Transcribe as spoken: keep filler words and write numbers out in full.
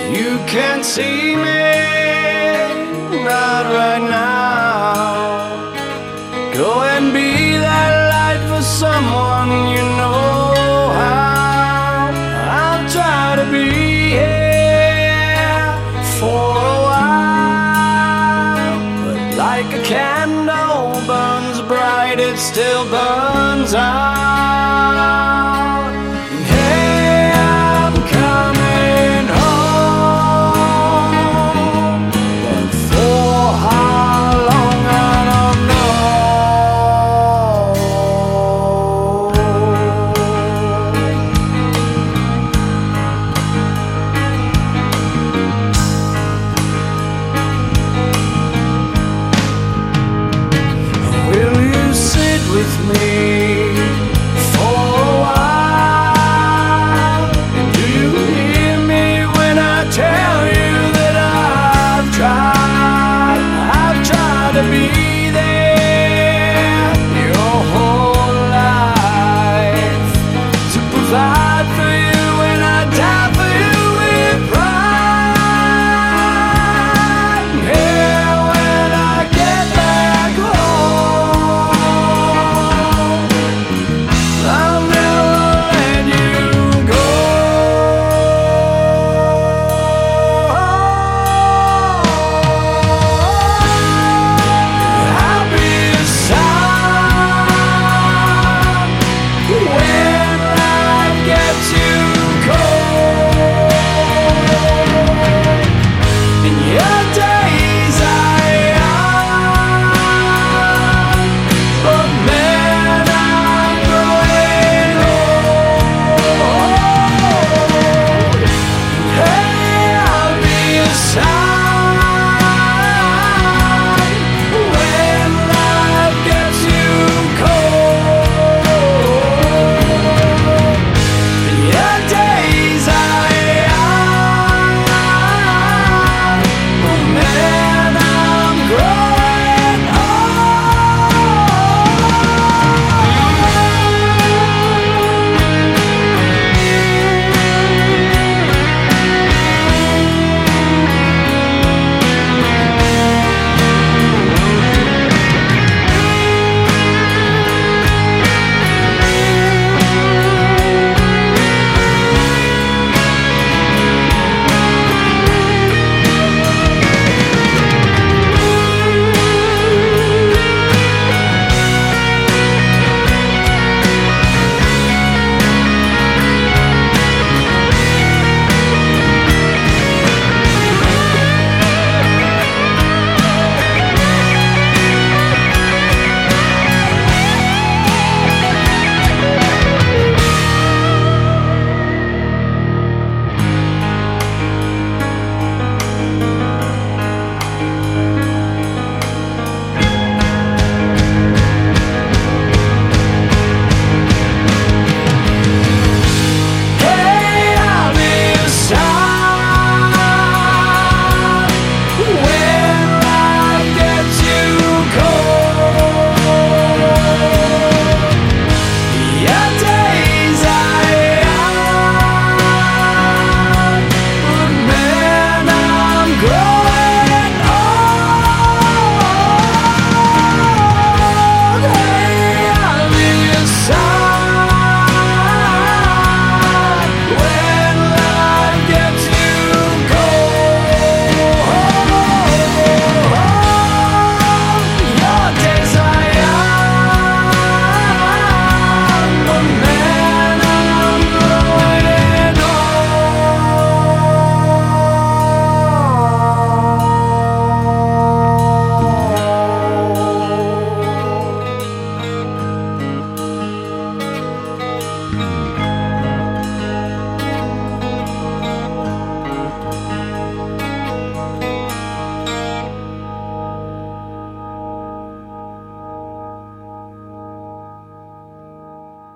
You can't see me, not right now. Go and be that light for someone you know how. I'll try to be here for a while, but like a candle burns bright, it still burns out. Hey, I'm coming home, but for how long I don't know. Will you sit with me